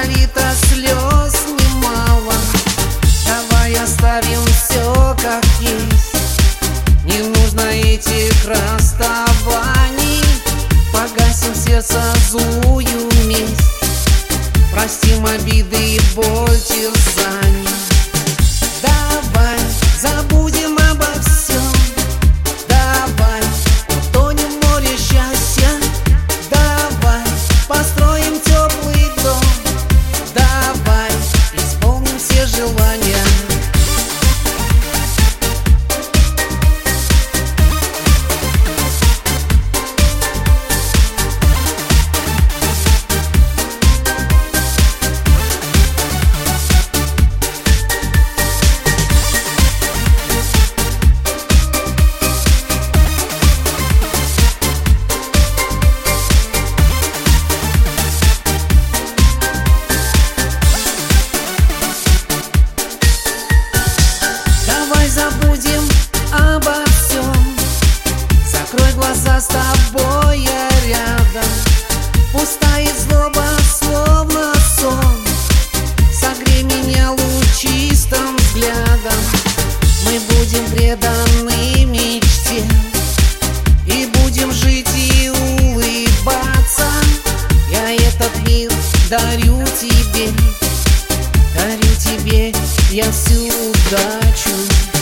налито слез немало. Давай оставим все как есть. Не нужно этих расставаний. Погасим сердце злую месть. Простим обиды и боль терзаний. Давай забудем обо всем. Давай утонем в море счастья. Давай построим теплый дом. Давай исполним все желания. Забудем обо всем. Закрой глаза, с тобой я рядом. Пустая злоба, словно сон. Согрей меня лучистым взглядом. Мы будем преданы мечте и будем жить и улыбаться. Я этот мир дарю тебе я всю удачу.